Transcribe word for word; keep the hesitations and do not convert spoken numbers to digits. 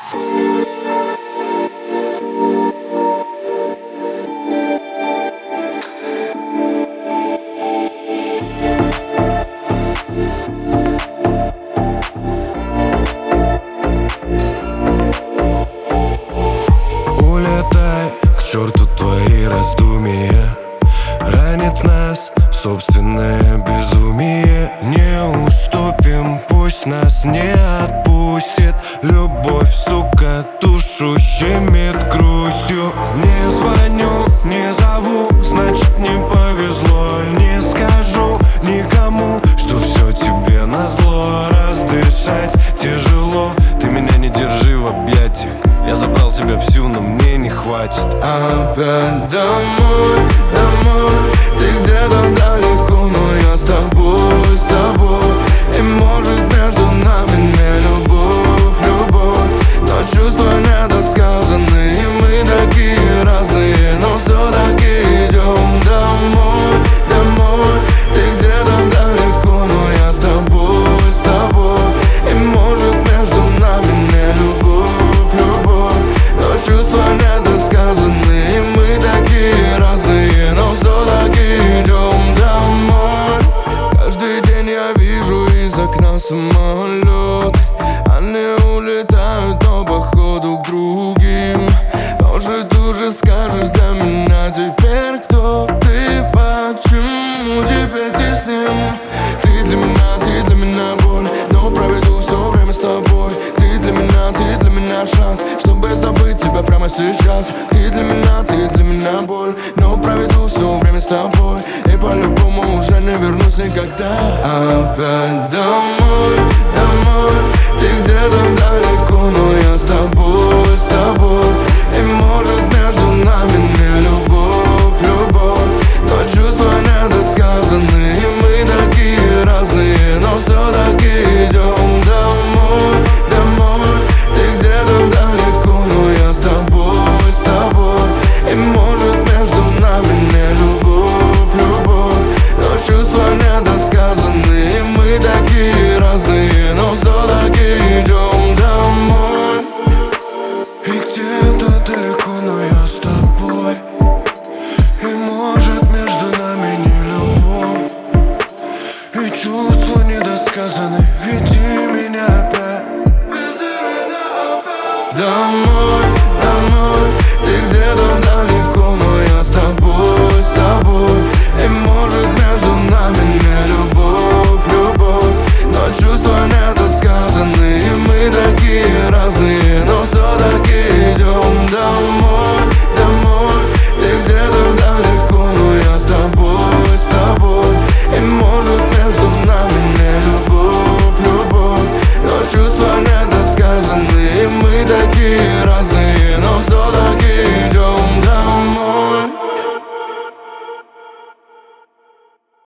Улетай к черту твои раздумья, ранит нас собственное безумие. Не уступим, пусть нас не отпустит любовь, сука, душу щемит грустью. Не звоню, не зову, значит не повезло. Не скажу никому, что все тебе назло. Раздышать тяжело, ты меня не держи в объятиях. Я забрал тебя всю, но мне не хватит. Опять домой, домой. Ты где-то далеко, но я с тобой, с тобой. И может между нами не любовь, любовь, но чувства недосказанные. И мы такие разные, но все-таки идем домой, домой. Ты где-то далеко, но я с тобой, с тобой. И может между нами не любовь, любовь, но чувства недосказанные. И мы такие разные, но все-таки идем домой. Каждый день я вижу из окна самолет. Они улетают, но походу к другим. Может, уже скажешь для меня теперь, кто ты, почему теперь ты с ним? Ты для меня, ты для меня боль, но проведу все время с тобой. Ты для меня, ты для меня шанс, чтобы забыть тебя прямо сейчас. Ты для меня, ты для меня боль, но проведу все время с тобой. И по-любому уже не вернусь никогда. Опять домой, домой. Ты где-то далеко, но я с тобой, с тобой. И может между нами не любовь, любовь, но чувства недосказанные. И мы такие разные, но все-таки идем домой, домой. Ты где-то далеко, но я с тобой, с тобой. И может между нами не любовь, любовь, но чувства недосказанные. И мы такие разные, но все-таки идем домой. И где-то далеко, но я с тобой. И может между нами не любовь, и чувства недосказаны. Веди меня опять, веди меня опять. Домой, домой. Ты где-то далеко, но я с тобой, с тобой. И может между нами не любовь, любовь, но чувства нет.